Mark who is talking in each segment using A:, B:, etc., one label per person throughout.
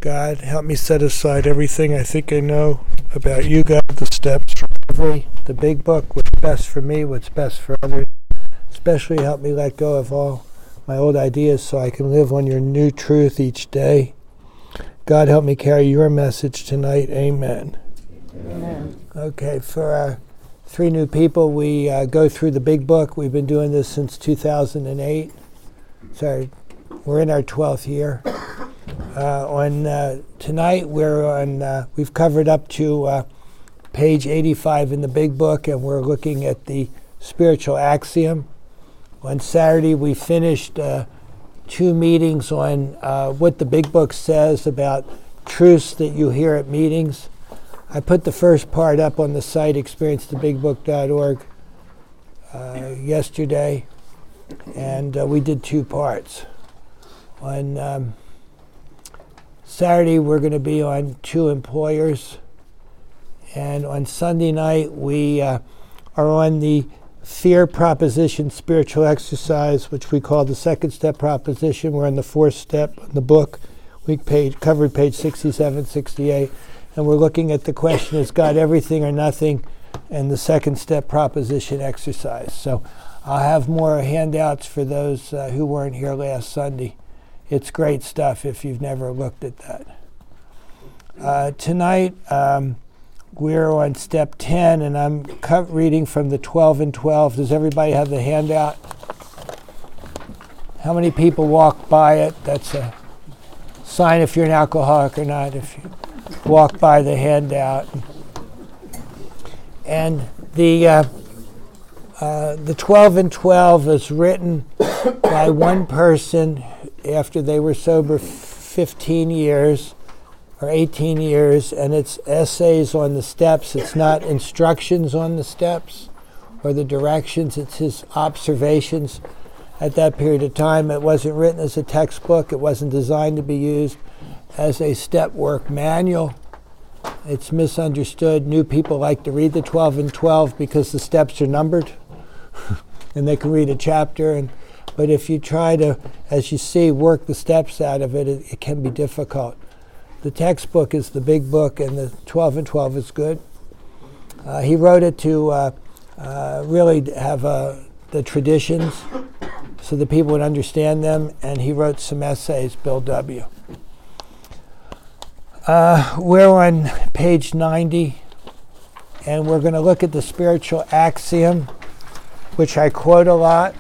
A: God, help me set aside everything I think I know about you, God, the steps for recovery, the big book, what's best for me, what's best for others. Especially help me let go of all my old ideas so I can live on your new truth each day. God, help me carry your message tonight. Amen.
B: Amen.
A: Okay, for our 3 new people, we go through the big book. We've been doing this since 2008. Sorry, we're in our 12th year. Tonight, we've covered up to page 85 in the big book, and we're looking at the spiritual axiom. On Saturday, we finished 2 meetings on what the big book says about truths that you hear at meetings. I put the first part up on the site, experiencethebigbook.org, yesterday, and we did 2 parts. On Saturday, we're going to be on 2 employers, and on Sunday night, we are on the fear proposition spiritual exercise, which we call the second step proposition. We're on the 4th step in the book. We covered page 67, 68, and we're looking at the question, is God everything or nothing, and the second step proposition exercise. So I'll have more handouts for those who weren't here last Sunday. It's great stuff if you've never looked at that. Tonight, we're on step 10, and I'm reading from the 12 and 12. Does everybody have the handout? How many people walk by it? That's a sign if you're an alcoholic or not, if you walk by the handout. And the 12 and 12 is written by one person after they were sober 15 years. Or 18 years, and it's essays on the steps. It's not instructions on the steps or the directions. It's his observations at that period of time. It wasn't written as a textbook. It wasn't designed to be used as a step work manual. It's misunderstood. New people like to read the 12 and 12 because the steps are numbered and they can read a chapter. But if you try to, as you see, work the steps out of it, it can be difficult. The textbook is the big book, and the 12 and 12 is good. He wrote it to really have the traditions so that people would understand them, and he wrote some essays, Bill W. We're on page 90, and we're going to look at the spiritual axiom, which I quote a lot.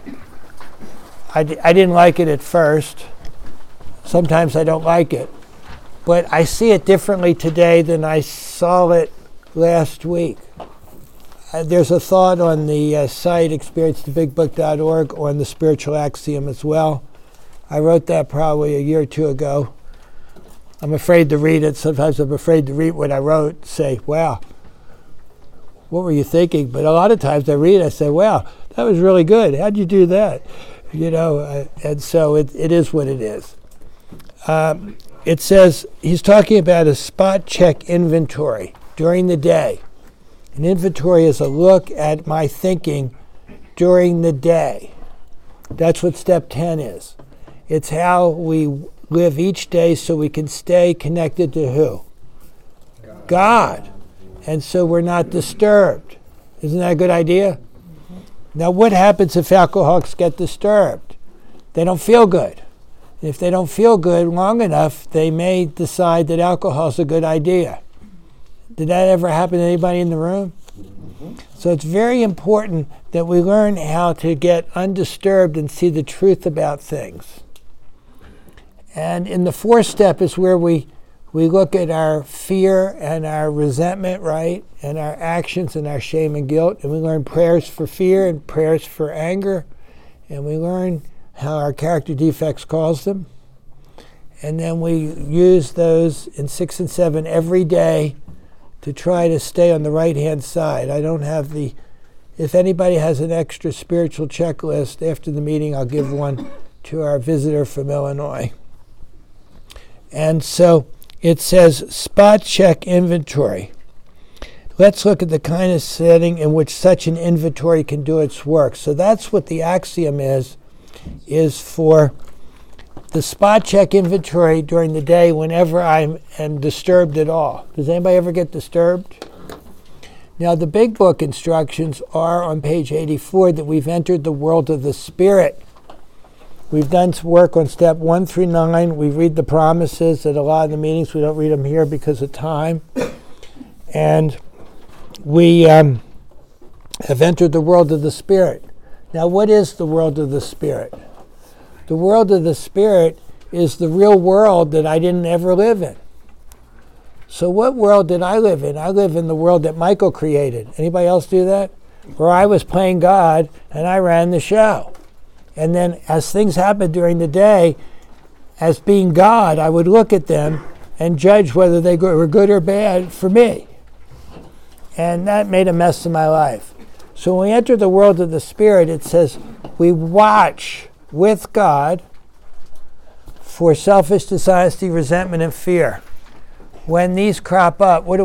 A: I didn't like it at first. Sometimes I don't like it. But I see it differently today than I saw it last week. There's a thought on the site, experiencethebigbook.org, on the spiritual axiom as well. I wrote that probably a year or 2 ago. I'm afraid to read it. Sometimes I'm afraid to read what I wrote, say, wow, what were you thinking? But a lot of times I read it, I say, wow, that was really good. How'd you do that? And so it is what it is. It says, he's talking about a spot check inventory during the day. An inventory is a look at my thinking during the day. That's what step 10 is. It's how we live each day so we can stay connected to who? God. And so we're not disturbed. Isn't that a good idea? Now, what happens if alcoholics get disturbed? They don't feel good. If they don't feel good long enough, they may decide that alcohol is a good idea. Did that ever happen to anybody in the room? Mm-hmm. So it's very important that we learn how to get undisturbed and see the truth about things. And in the 4th step is where we look at our fear and our resentment, right? And our actions and our shame and guilt. And we learn prayers for fear and prayers for anger. And we learn how our character defects cause them. And then we use those in 6 and 7 every day to try to stay on the right-hand side. I don't have if anybody has an extra spiritual checklist after the meeting, I'll give one to our visitor from Illinois. And so it says spot check inventory. Let's look at the kind of setting in which such an inventory can do its work. So that's what the axiom is for the spot check inventory during the day whenever I am disturbed at all. Does anybody ever get disturbed? Now, the big book instructions are on page 84 that we've entered the world of the Spirit. We've done some work on step 1 through 9. We read the promises at a lot of the meetings. We don't read them here because of time. And we have entered the world of the Spirit. Now, what is the world of the Spirit? The world of the Spirit is the real world that I didn't ever live in. So what world did I live in? I live in the world that Michael created. Anybody else do that? Where I was playing God and I ran the show. And then as things happened during the day, as being God, I would look at them and judge whether they were good or bad for me. And that made a mess of my life. So when we enter the world of the Spirit, it says we watch with God for selfish dishonesty, resentment, and fear. When these crop up, what do?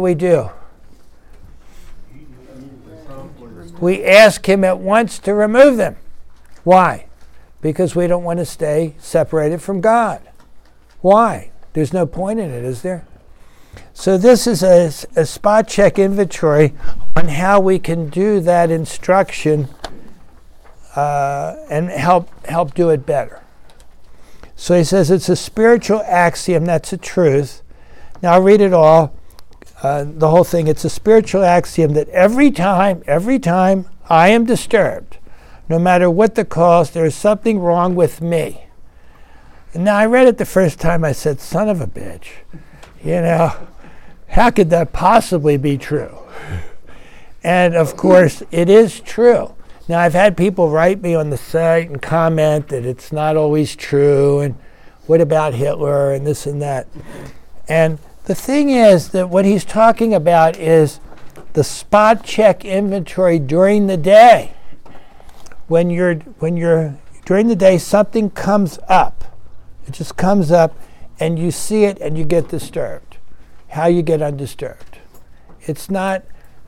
A: We ask Him at once to remove them. Why? Because we don't want to stay separated from God. Why? There's no point in it, is there? So this is a spot check inventory on how we can do that instruction and help do it better. So he says it's a spiritual axiom, that's a truth. Now I'll read it all, the whole thing. It's a spiritual axiom that every time I am disturbed, no matter what the cause, there is something wrong with me. And now I read it the first time, I said, son of a bitch. You know, how could that possibly be true? And of course, it is true. Now, I've had people write me on the site and comment that it's not always true, and what about Hitler, and this and that. And the thing is that what he's talking about is the spot check inventory during the day. When you're during the day, something comes up. It just comes up, and you see it, and you get disturbed. How you get undisturbed. It's not.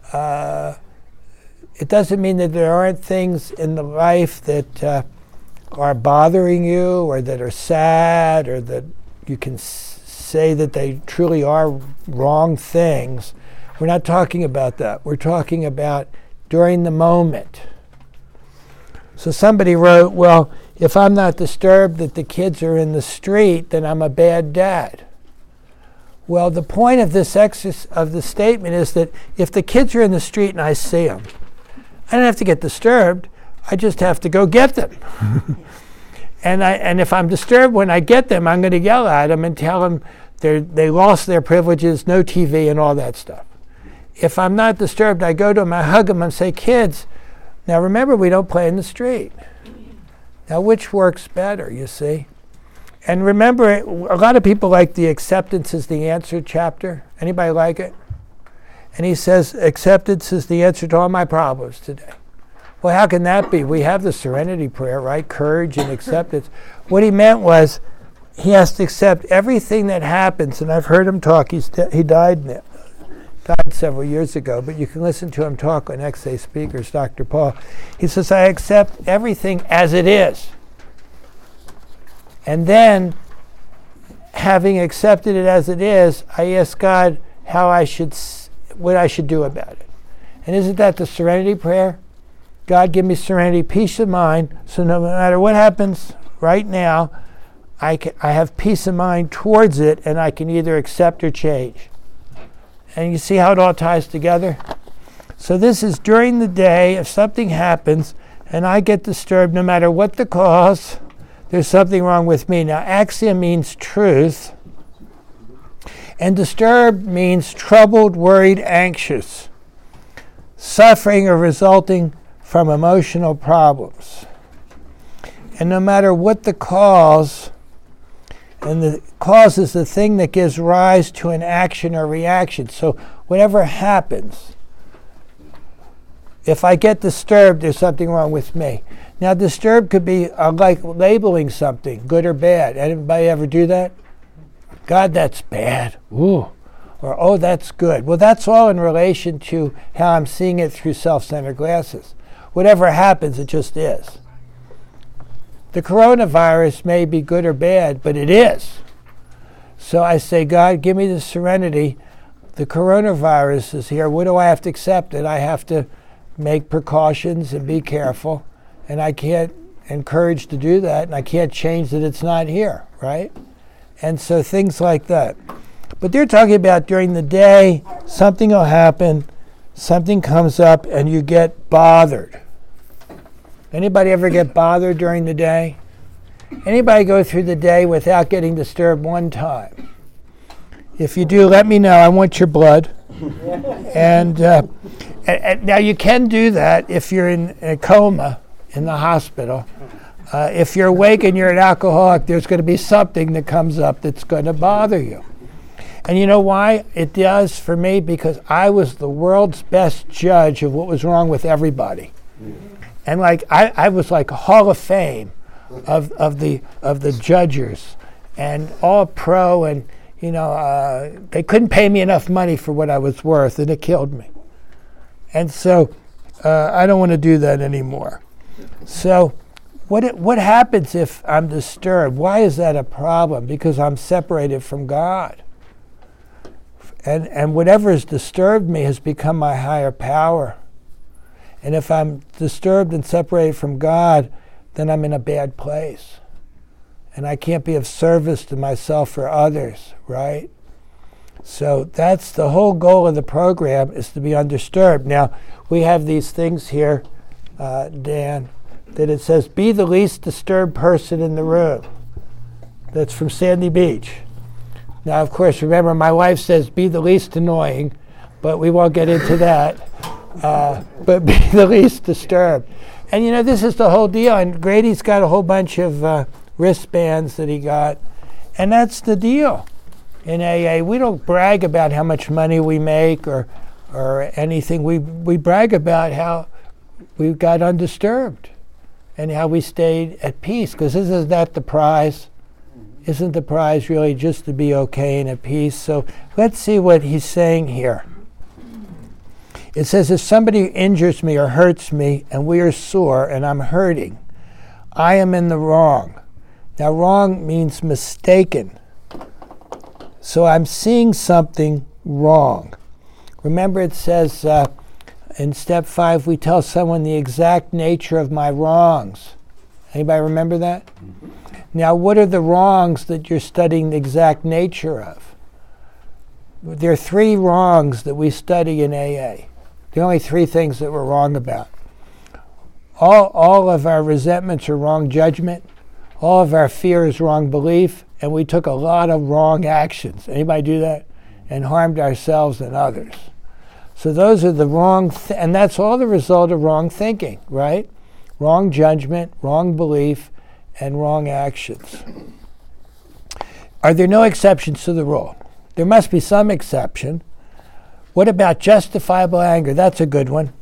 A: It doesn't mean that there aren't things in the life that are bothering you, or that are sad, or that you can say that they truly are wrong things. We're not talking about that. We're talking about during the moment. So somebody wrote, well, if I'm not disturbed that the kids are in the street, then I'm a bad dad. Well, the point of this of the statement is that if the kids are in the street and I see them, I don't have to get disturbed. I just have to go get them. And if I'm disturbed when I get them, I'm going to yell at them and tell them they lost their privileges, no TV, and all that stuff. If I'm not disturbed, I go to them, I hug them, and say, kids, now remember, we don't play in the street. Now, which works better, you see? And remember, a lot of people like the acceptance is the answer chapter. Anybody like it? And he says, acceptance is the answer to all my problems today. Well, how can that be? We have the serenity prayer, right? Courage and acceptance. What he meant was he has to accept everything that happens. And I've heard him talk. He died several years ago, but you can listen to him talk on XA Speakers, Dr. Paul. He says, I accept everything as it is. And then, having accepted it as it is, I ask God what I should do about it. And isn't that the serenity prayer? God, give me serenity, peace of mind, so no matter what happens right now, I have peace of mind towards it, and I can either accept or change. And you see how it all ties together? So this is during the day, if something happens and I get disturbed, no matter what the cause, there's something wrong with me. Now, axiom means truth, and disturbed means troubled, worried, anxious, suffering or resulting from emotional problems. And no matter what the cause, and the cause is the thing that gives rise to an action or reaction. So whatever happens, if I get disturbed, there's something wrong with me. Now, disturbed could be like labeling something, good or bad. Anybody ever do that? God, that's bad. Ooh. Or, oh, that's good. Well, that's all in relation to how I'm seeing it through self-centered glasses. Whatever happens, it just is. The coronavirus may be good or bad, but it is. So I say, God, give me the serenity. The coronavirus is here. What do I have to accept? That I have to make precautions and be careful. And I can't encourage to do that. And I can't change that it's not here, right? And so things like that. But they're talking about during the day, something will happen, something comes up, and you get bothered. Anybody ever get bothered during the day? Anybody go through the day without getting disturbed one time? If you do, let me know. I want your blood. and now you can do that if you're in a coma in the hospital. If you're awake and you're an alcoholic, there's going to be something that comes up that's going to bother you. And you know why it does for me? Because I was the world's best judge of what was wrong with everybody. And like I was like a Hall of Fame of the judges, and all pro, and you know they couldn't pay me enough money for what I was worth, and it killed me. And so I don't want to do that anymore. So what happens if I'm disturbed? Why is that a problem? Because I'm separated from God. And whatever has disturbed me has become my higher power. And if I'm disturbed and separated from God, then I'm in a bad place. And I can't be of service to myself or others, right? So that's the whole goal of the program, is to be undisturbed. Now, we have these things here, Dan, that it says, be the least disturbed person in the room. That's from Sandy Beach. Now, of course, remember, my wife says, be the least annoying, but we won't get into that. But be the least disturbed. And you know, this is the whole deal. And Grady's got a whole bunch of wristbands that he got. And that's the deal. In AA, we don't brag about how much money we make or anything. We brag about how we got undisturbed and how we stayed at peace. Because isn't that the prize? Isn't the prize really just to be okay and at peace? So let's see what he's saying here. It says, if somebody injures me or hurts me and we are sore and I'm hurting, I am in the wrong. Now, wrong means mistaken. So I'm seeing something wrong. Remember, it says in step 5, we tell someone the exact nature of my wrongs. Anybody remember that? Mm-hmm. Now, what are the wrongs that you're studying the exact nature of? There are 3 wrongs that we study in AA. The only 3 things that we're wrong about. All of our resentments are wrong judgment. All of our fear is wrong belief. And we took a lot of wrong actions. Anybody do that? And harmed ourselves and others. So those are the wrong, and that's all the result of wrong thinking, right? Wrong judgment, wrong belief, and wrong actions. Are there no exceptions to the rule? There must be some exception. What about justifiable anger? That's a good one.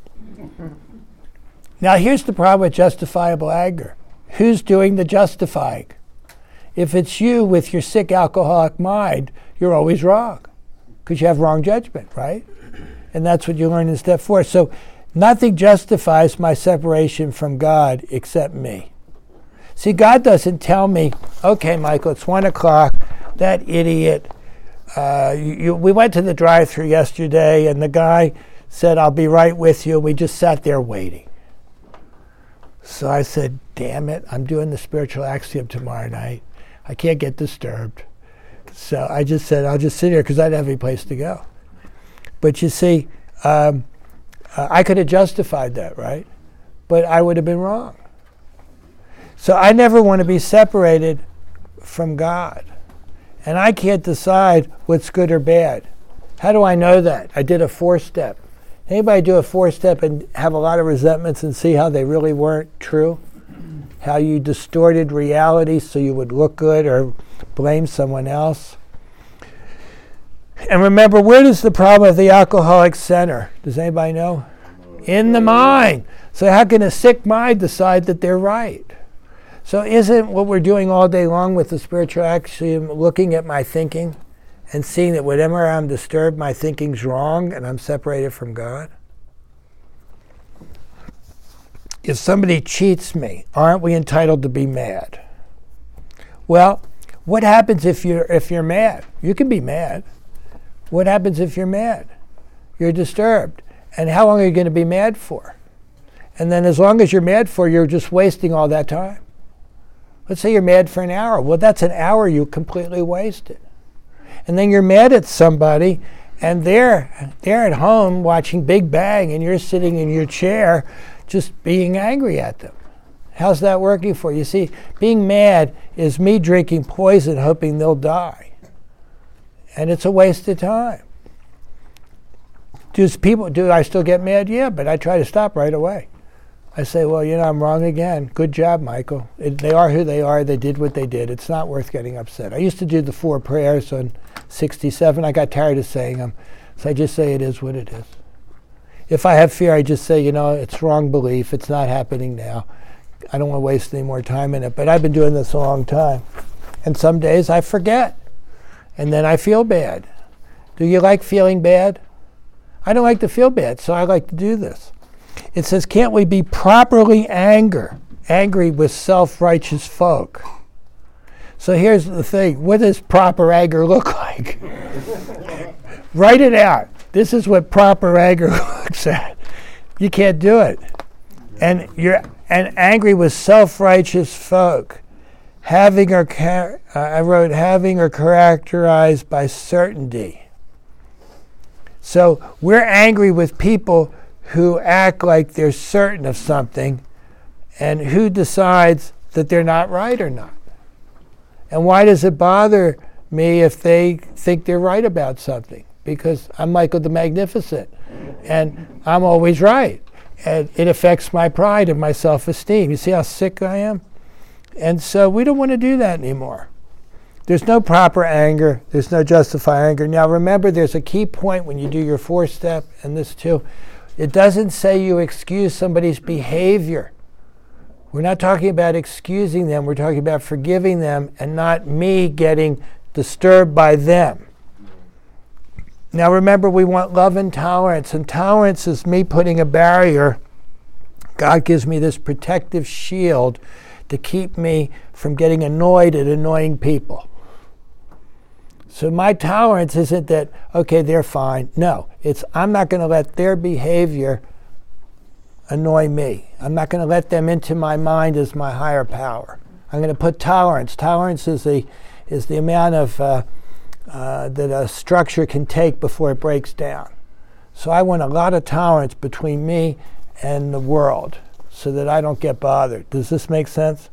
A: Now, here's the problem with justifiable anger. Who's doing the justifying? If it's you with your sick alcoholic mind, you're always wrong because you have wrong judgment, right? And that's what you learn in step 4. So nothing justifies my separation from God except me. See, God doesn't tell me, okay, Michael, it's 1 o'clock, that idiot. We went to the drive-thru yesterday, and the guy said, I'll be right with you. We just sat there waiting. So I said, damn it, I'm doing the spiritual axiom tomorrow night. I can't get disturbed. So I just said, I'll just sit here because I didn't have any place to go. But you see, I could have justified that, right? But I would have been wrong. So I never want to be separated from God. And I can't decide what's good or bad. How do I know that? I did a 4-step. Anybody do a 4-step and have a lot of resentments and see how they really weren't true? How you distorted reality so you would look good or blame someone else? And remember, where does the problem of the alcoholic center? Does anybody know? In the mind. So how can a sick mind decide that they're right? So isn't what we're doing all day long with the spiritual axiom looking at my thinking and seeing that whenever I'm disturbed, my thinking's wrong and I'm separated from God? if somebody cheats me, aren't we entitled to be mad? Well, what happens if you're mad? You can be mad. What happens if you're mad? You're disturbed. And how long are you going to be mad for? And then as long as you're mad for, you're just wasting all that time. Let's say you're mad for an hour. Well, that's an hour you completely wasted. And then you're mad at somebody, and they're at home watching Big Bang, and you're sitting in your chair just being angry at them. How's that working for you? You see, being mad is me drinking poison hoping they'll die. And it's a waste of time. Do I still get mad? Yeah, but I try to stop right away. I say, well, I'm wrong again. Good job, Michael. They are who they are. They did what they did. It's not worth getting upset. I used to do the 4 prayers on 67. I got tired of saying them. So I just say it is what it is. If I have fear, I just say, it's wrong belief. It's not happening now. I don't want to waste any more time in it. But I've been doing this a long time. And some days I forget. And then I feel bad. Do you like feeling bad? I don't like to feel bad, so I like to do this. It says, can't we be properly angry with self-righteous folk? So here's the thing. What does proper anger look like? Write it out. This is what proper anger looks at. You can't do it. And you're angry with self-righteous folk, having or characterized by certainty. So we're angry with people who act like they're certain of something, and who decides that they're not right or not. And why does it bother me if they think they're right about something? Because I'm Michael the Magnificent, and I'm always right. And it affects my pride and my self-esteem. You see how sick I am? And so we don't want to do that anymore. There's no proper anger. There's no justified anger. Now remember, there's a key point when you do your 4-step, and this too. It doesn't say you excuse somebody's behavior. We're not talking about excusing them. We're talking about forgiving them and not me getting disturbed by them. Now remember, we want love and tolerance. And tolerance is me putting a barrier. God gives me this protective shield to keep me from getting annoyed at annoying people. So my tolerance isn't that, okay, they're fine. No, it's I'm not going to let their behavior annoy me. I'm not going to let them into my mind as my higher power. I'm going to put tolerance. Tolerance is the amount of that a structure can take before it breaks down. So I want a lot of tolerance between me and the world so that I don't get bothered. Does this make sense?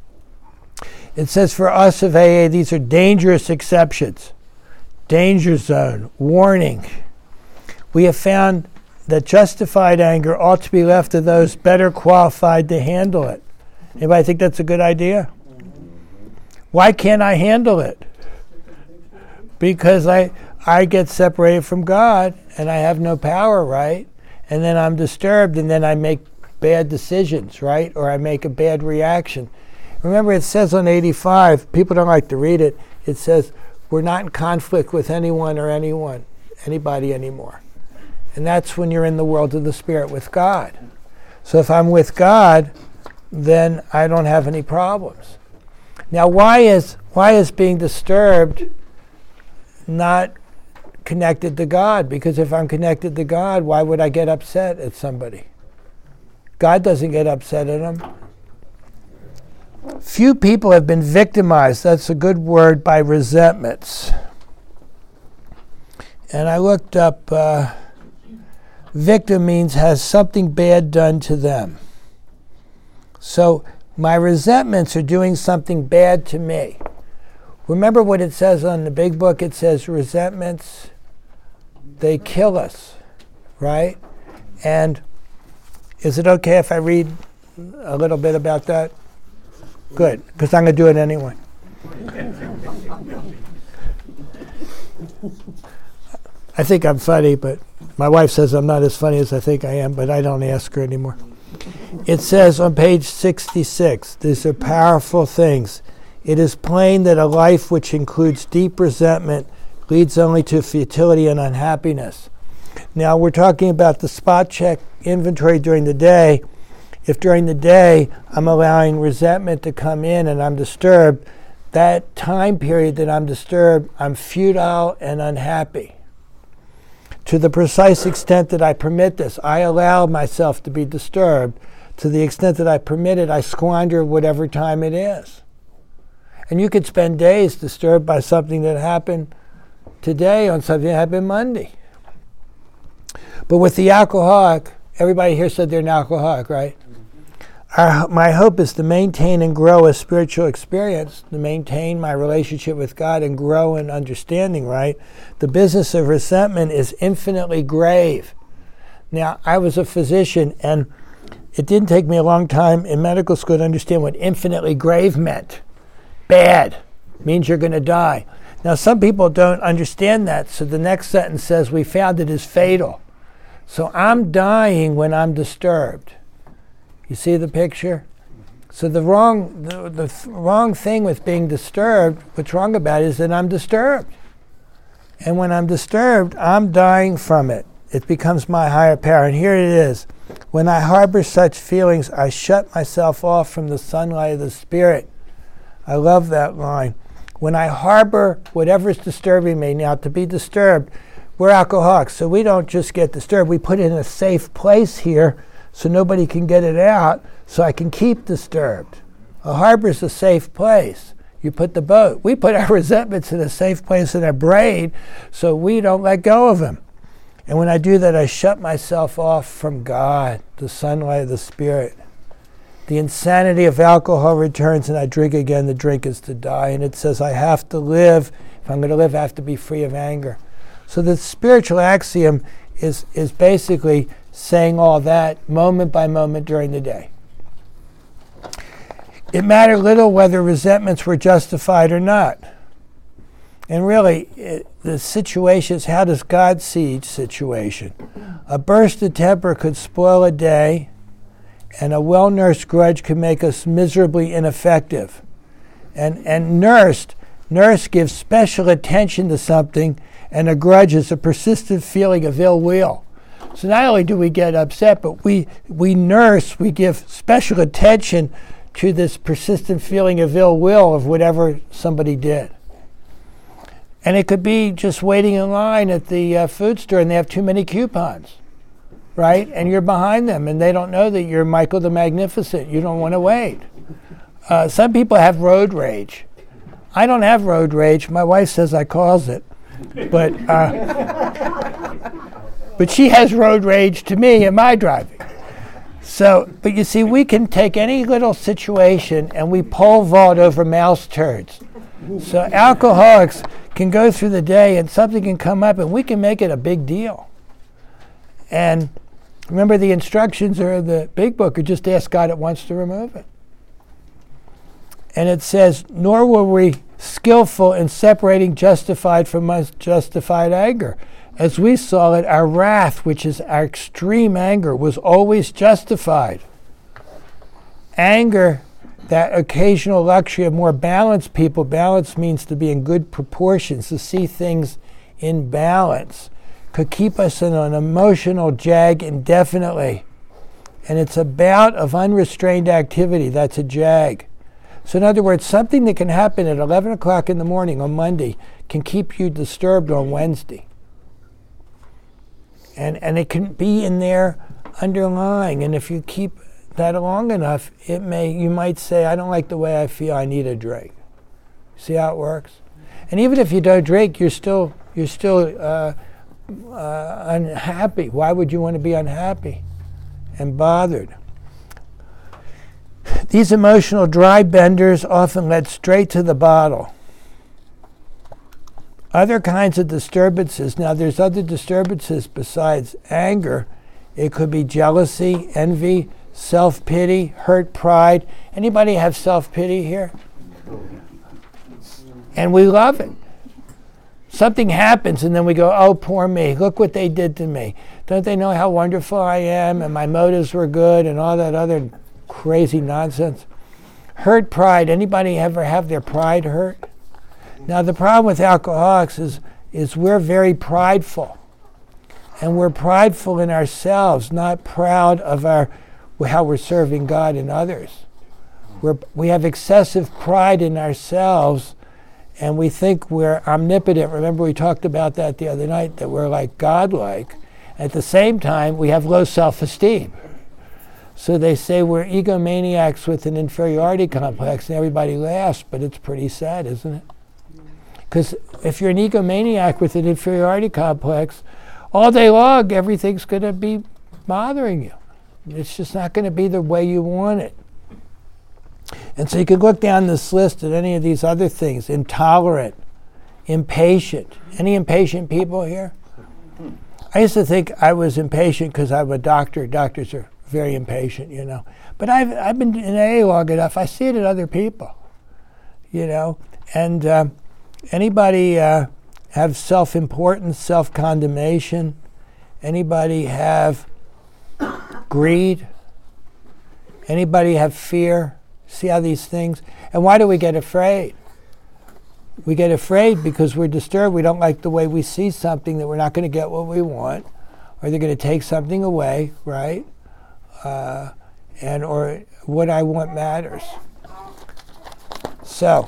A: It says for us of AA, these are dangerous exceptions. Danger zone, warning. We have found that justified anger ought to be left to those better qualified to handle it. Anybody think that's a good idea? Why can't I handle it? Because I get separated from God and I have no power, right? And then I'm disturbed and then I make bad decisions, right? Or I make a bad reaction. Remember, it says on 85, people don't like to read it, it says, we're not in conflict with anyone or anybody anymore. And that's when you're in the world of the Spirit with God. So if I'm with God, then I don't have any problems. Now, why is being disturbed not connected to God? Because if I'm connected to God, why would I get upset at somebody? God doesn't get upset at them. Few people have been victimized, that's a good word, by resentments. And I looked up, victim means has something bad done to them. So my resentments are doing something bad to me. Remember what it says on the big book? It says resentments, they kill us, right? And is it okay if I read a little bit about that? Good, because I'm going to do it anyway. I think I'm funny, but my wife says I'm not as funny as I think I am, but I don't ask her anymore. It says on page 66, these are powerful things. It is plain that a life which includes deep resentment leads only to futility and unhappiness. Now, we're talking about the spot check inventory during the day. if during the day I'm allowing resentment to come in and I'm disturbed, that time period that I'm disturbed, I'm futile and unhappy. To the precise extent that I permit this, I allow myself to be disturbed. To the extent that I permit it, I squander whatever time it is. And you could spend days disturbed by something that happened today on something that happened Monday. But with the alcoholic, everybody here said they're an alcoholic, right? My hope is to maintain and grow a spiritual experience, to maintain my relationship with God and grow in understanding, right? The business of resentment is infinitely grave. Now, I was a physician, and it didn't take me a long time in medical school to understand what infinitely grave meant. Bad means you're going to die. Now, some people don't understand that, so the next sentence says, we found it is fatal. So I'm dying when I'm disturbed. You see the picture? So the wrong thing with being disturbed, what's wrong about it is that I'm disturbed. And when I'm disturbed, I'm dying from it. It becomes my higher power. And here it is. When I harbor such feelings, I shut myself off from the sunlight of the Spirit. I love that line. When I harbor whatever is disturbing me, now to be disturbed, we're alcoholics, so we don't just get disturbed. We put it in a safe place here so nobody can get it out, so I can keep disturbed. A harbor is a safe place. You put the boat. We put our resentments in a safe place in our brain so we don't let go of them. And when I do that, I shut myself off from God, the sunlight of the Spirit. The insanity of alcohol returns and I drink again. The drink is to die. And it says I have to live. If I'm going to live, I have to be free of anger. So the spiritual axiom is basically saying all that moment by moment during the day. It mattered little whether resentments were justified or not. And really, the situation is, how does God see each situation? A burst of temper could spoil a day, and a well-nursed grudge could make us miserably ineffective. And nurse gives special attention to something, and a grudge is a persistent feeling of ill will. So not only do we get upset, but we give special attention to this persistent feeling of ill will of whatever somebody did. And it could be just waiting in line at the food store and they have too many coupons, right? And you're behind them and they don't know that you're Michael the Magnificent. You don't want to wait. Some people have road rage. I don't have road rage. My wife says I cause it. But she has road rage to me in my driving. So, but you see, we can take any little situation and we pole vault over mouse turds. So alcoholics can go through the day and something can come up and we can make it a big deal. And remember, the instructions are the big book, or just ask God at once to remove it. And it says, nor were we skillful in separating justified from unjustified anger. As we saw it, our wrath, which is our extreme anger, was always justified. Anger, that occasional luxury of more balanced people, balance means to be in good proportions, to see things in balance, could keep us in an emotional jag indefinitely. And it's a bout of unrestrained activity, that's a jag. So in other words, something that can happen at 11 o'clock in the morning on Monday can keep you disturbed on Wednesday. And it can be in there underlying. And if you keep that long enough, you might say, I don't like the way I feel, I need a drink. See how it works? And even if you don't drink, you're still unhappy. Why would you want to be unhappy and bothered? These emotional dry benders often led straight to the bottle. Other kinds of disturbances, now there's other disturbances besides anger. It could be jealousy, envy, self-pity, hurt pride. Anybody have self-pity here? And we love it. Something happens and then we go, oh, poor me, look what they did to me. Don't they know how wonderful I am and my motives were good and all that other crazy nonsense? Hurt pride, anybody ever have their pride hurt? Now the problem with alcoholics is we're very prideful. And we're prideful in ourselves, not proud of our how we're serving God and others. We have excessive pride in ourselves, and we think we're omnipotent. Remember, we talked about that the other night, that we're like God-like. At the same time, we have low self-esteem. So they say we're egomaniacs with an inferiority complex, and everybody laughs, but it's pretty sad, isn't it? Because if you're an egomaniac with an inferiority complex, all day long, everything's going to be bothering you. It's just not going to be the way you want it. And so you could look down this list at any of these other things. Intolerant, impatient. Any impatient people here? I used to think I was impatient because I'm a doctor. Doctors are very impatient, you know. But I've been in AA long enough. I see it in other people, you know. And anybody have self-importance, self-condemnation? Anybody have greed? Anybody have fear? See how these things? And why do we get afraid? We get afraid because we're disturbed. We don't like the way we see something, that we're not going to get what we want, or they're going to take something away, right? Or what I want matters. So,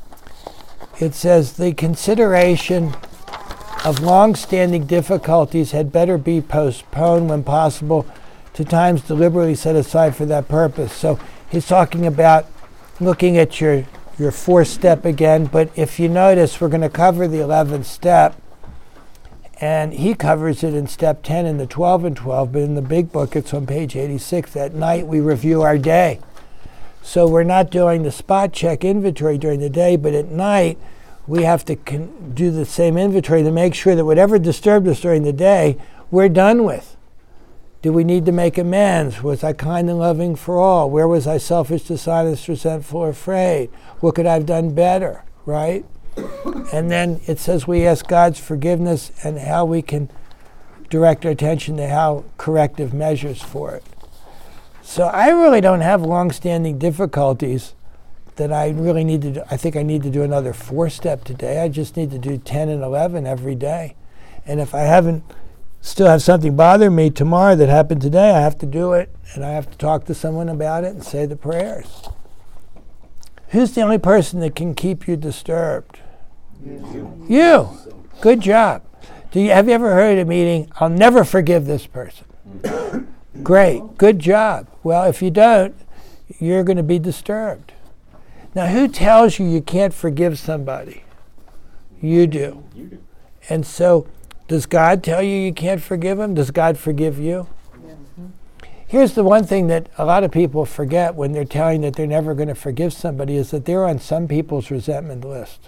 A: it says the consideration of long-standing difficulties had better be postponed when possible to times deliberately set aside for that purpose. So he's talking about looking at your fourth step again, but if you notice, we're going to cover the 11th step, and he covers it in step 10 in the 12 and 12, but in the big book it's on page 86. At night we review our day. So we're not doing the spot check inventory during the day, but at night we have to do the same inventory to make sure that whatever disturbed us during the day, we're done with. Do we need to make amends? Was I kind and loving for all? Where was I selfish, dishonest, resentful, or afraid? What could I have done better, right? And then it says we ask God's forgiveness and how we can direct our attention to how corrective measures for it. So I really don't have long-standing difficulties that I really need to do. I think I need to do another 4-step today. I just need to do 10 and 11 every day. And if I still have something bother me tomorrow that happened today, I have to do it, and I have to talk to someone about it and say the prayers. Who's the only person that can keep you disturbed? You. Good job. Have you ever heard at a meeting, I'll never forgive this person? Great. Good job. Well, if you don't, you're going to be disturbed. Now, who tells you you can't forgive somebody? You do. And so, does God tell you can't forgive him? Does God forgive you? Here's the one thing that a lot of people forget when they're telling that they're never going to forgive somebody, is that they're on some people's resentment list.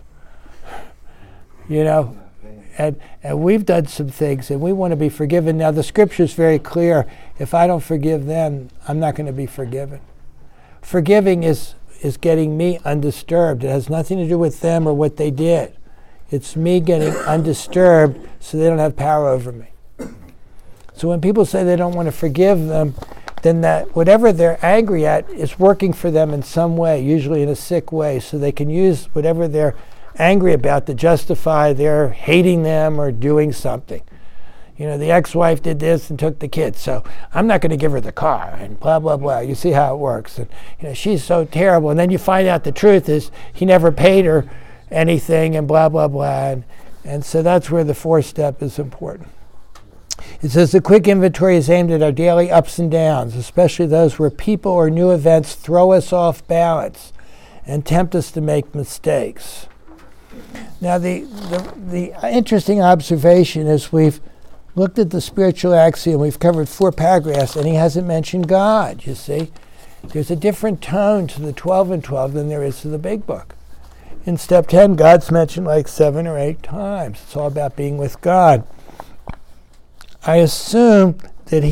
A: You know? And we've done some things, and we want to be forgiven. Now, the scripture's very clear. If I don't forgive them, I'm not going to be forgiven. Forgiving is getting me undisturbed. It has nothing to do with them or what they did. It's me getting undisturbed so they don't have power over me. So when people say they don't want to forgive them, then that whatever they're angry at is working for them in some way, usually in a sick way, so they can use whatever they're angry about to justify their hating them or doing something. You know, the ex-wife did this and took the kids, so I'm not going to give her the car, and blah, blah, blah. You see how it works. And, you know, she's so terrible. And then you find out the truth is he never paid her anything, and blah, blah, blah. And so that's where the 4th step is important. It says the quick inventory is aimed at our daily ups and downs, especially those where people or new events throw us off balance and tempt us to make mistakes. Now, the interesting observation is we've looked at the spiritual axiom. We've covered 4 paragraphs, and he hasn't mentioned God, you see. There's a different tone to the 12 and 12 than there is to the big book. In step 10, God's mentioned like 7 or 8 times. It's all about being with God. I assume that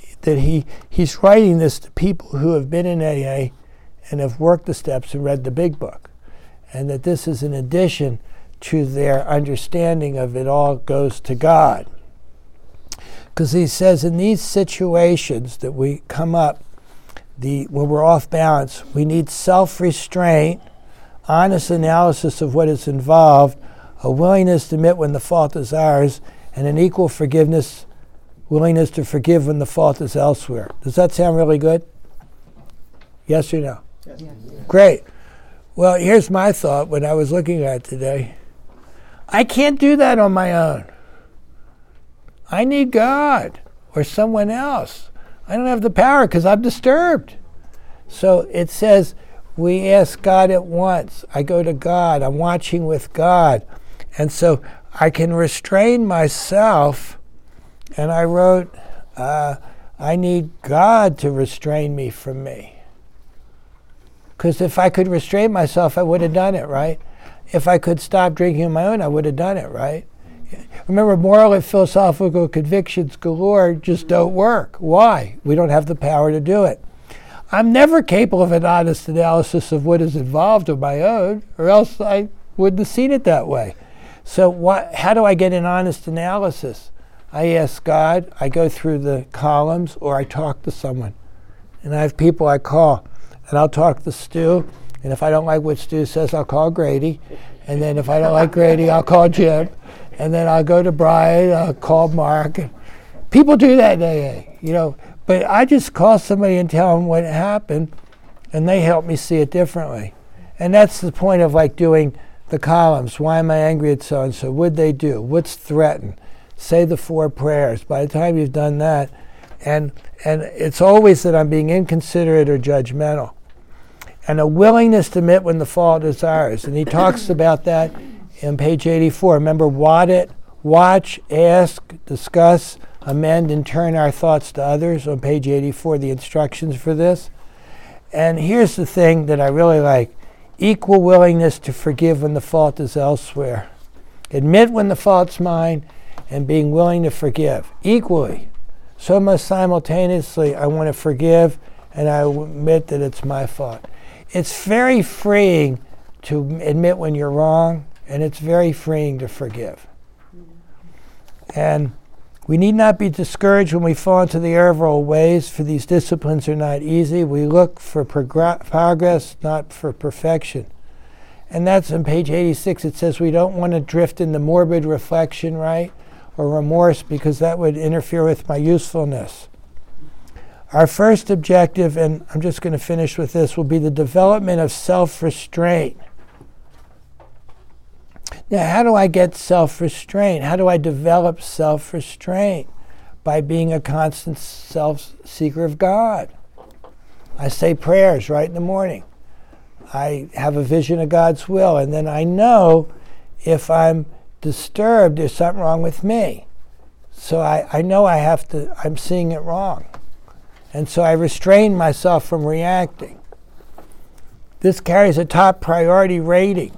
A: he's writing this to people who have been in AA and have worked the steps and read the big book, and that this is an addition to their understanding of it all goes to God. Because he says in these situations that we come up, when we're off balance, we need self-restraint, honest analysis of what is involved, a willingness to admit when the fault is ours, and an equal forgiveness willingness to forgive when the fault is elsewhere. Does that sound really good? Yes or no?
B: Yes.
A: Great. Well, here's my thought when I was looking at it today. I can't do that on my own. I need God or someone else. I don't have the power because I'm disturbed. So it says we ask God at once. I go to God. I'm watching with God. And so I can restrain myself. And I wrote, I need God to restrain me from me. Because if I could restrain myself, I would have done it, right? If I could stop drinking on my own, I would have done it, right? Remember, moral and philosophical convictions galore just don't work. Why? We don't have the power to do it. I'm never capable of an honest analysis of what is involved on my own, or else I wouldn't have seen it that way. So how do I get an honest analysis? I ask God, I go through the columns, or I talk to someone. And I have people I call. And I'll talk to Stu, and if I don't like what Stu says, I'll call Grady. And then if I don't like Grady, I'll call Jim. And then I'll go to Brian, I'll call Mark. People do that in AA, But I just call somebody and tell them what happened, and they help me see it differently. And that's the point of doing the columns. Why am I angry at so-and-so? What'd they do? What's threatened? Say the 4 prayers. By the time you've done that, and it's always that I'm being inconsiderate or judgmental. And a willingness to admit when the fault is ours. And he talks about that in page 84. Remember, watch, ask, discuss, amend, and turn our thoughts to others on page 84, the instructions for this. And here's the thing that I really like. Equal willingness to forgive when the fault is elsewhere. Admit when the fault's mine and being willing to forgive. Equally. So much simultaneously, I want to forgive and I admit that it's my fault. It's very freeing to admit when you're wrong, and it's very freeing to forgive. And we need not be discouraged when we fall into the error of our ways, for these disciplines are not easy. We look for progress, not for perfection. And that's on page 86. It says we don't want to drift into morbid reflection, right? Or remorse, because that would interfere with my usefulness. Our first objective, and I'm just going to finish with this, will be the development of self-restraint. Now, how do I get self-restraint? How do I develop self-restraint? By being a constant self-seeker of God. I say prayers right in the morning. I have a vision of God's will, and then I know if I'm disturbed, there's something wrong with me. So I know I'm seeing it wrong. And so I restrain myself from reacting. This carries a top priority rating.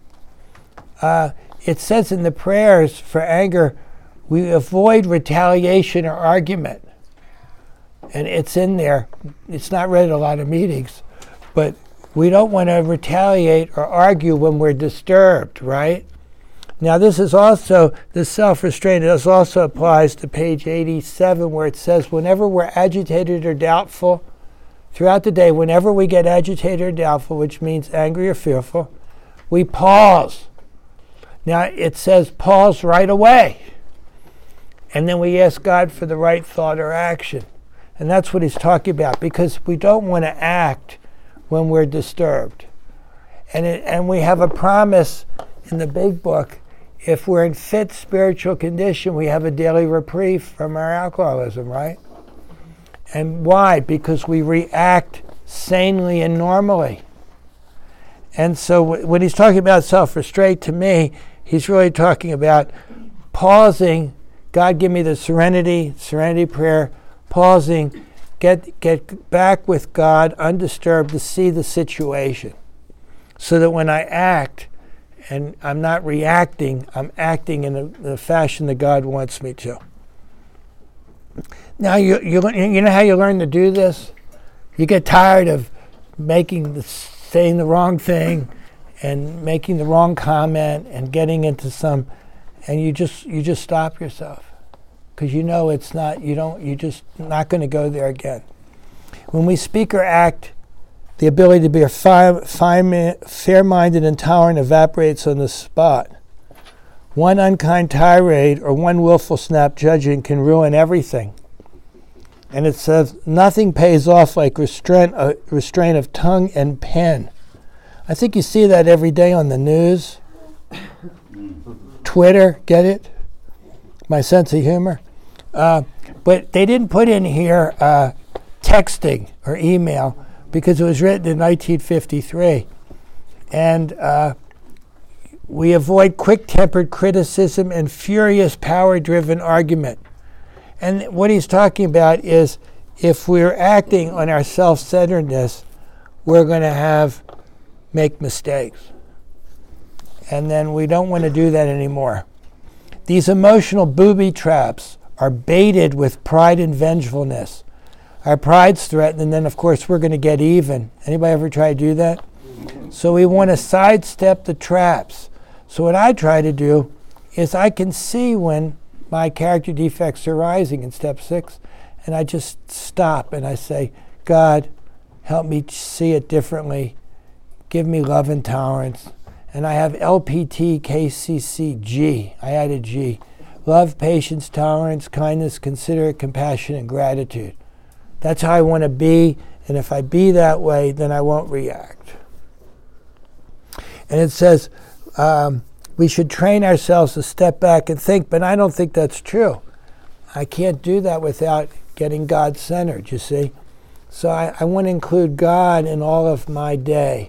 A: It says in the prayers for anger, we avoid retaliation or argument. And it's in there. It's not read at a lot of meetings. But we don't want to retaliate or argue when we're disturbed, right? Now this self-restraint, this also applies to page 87, where it says whenever we're agitated or doubtful, throughout the day, whenever we get agitated or doubtful, which means angry or fearful, we pause. Now it says pause right away. And then we ask God for the right thought or action. And that's what he's talking about, because we don't want to act when we're disturbed. And we have a promise in the big book. If we're in fit spiritual condition, we have a daily reprieve from our alcoholism, right? And why? Because we react sanely and normally. And so when he's talking about self-restraint, to me, he's really talking about pausing. God, give me the serenity prayer, pausing, get back with God undisturbed to see the situation. So that when I act, and I'm not reacting, I'm acting in the fashion that God wants me to. Now, you know how you learn to do this? You get tired of saying the wrong thing and making the wrong comment and getting into and you just stop yourself. Because you're just not going to go there again. When we speak or act, the ability to be fair-minded and tolerant evaporates on the spot. One unkind tirade or one willful snap judging can ruin everything. And it says, nothing pays off like restraint of tongue and pen. I think you see that every day on the news. Twitter, get it? My sense of humor. But they didn't put in here texting or email because it was written in 1953. And we avoid quick-tempered criticism and furious power-driven argument. And what he's talking about is if we're acting on our self-centeredness, we're going to make mistakes. And then we don't want to do that anymore. These emotional booby traps are baited with pride and vengefulness. Our pride's threatened, and then, of course, we're going to get even. Anybody ever try to do that? So we want to sidestep the traps. So what I try to do is I can see when my character defects are rising in step 6, and I just stop and I say, God, help me see it differently. Give me love and tolerance. And I have LPT, KCC, G. I added G. Love, patience, tolerance, kindness, considerate, compassion, and gratitude. That's how I want to be, and if I be that way, then I won't react. And it says we should train ourselves to step back and think, but I don't think that's true. I can't do that without getting God-centered, you see. So I want to include God in all of my day.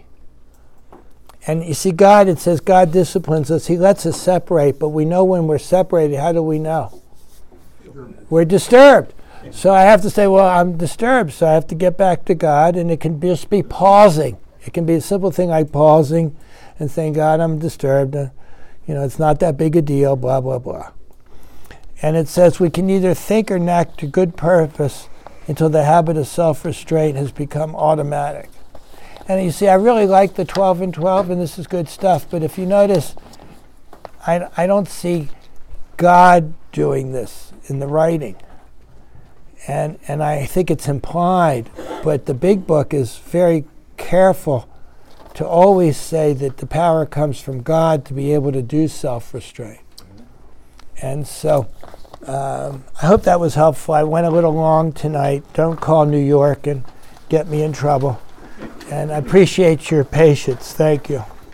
A: And you see, God, it says God disciplines us. He lets us separate, but we know when we're separated. How do we know? We're disturbed. So I have to say, well, I'm disturbed, so I have to get back to God, and it can just be pausing. It can be a simple thing like pausing and saying, God, I'm disturbed. It's not that big a deal, blah, blah, blah. And it says we can either think or act to good purpose until the habit of self-restraint has become automatic. And you see, I really like the 12 and 12, and this is good stuff. But if you notice, I don't see God doing this in the writing. And I think it's implied. But the big book is very careful to always say that the power comes from God to be able to do self-restraint. And so I hope that was helpful. I went a little long tonight. Don't call New York and get me in trouble. And I appreciate your patience. Thank you.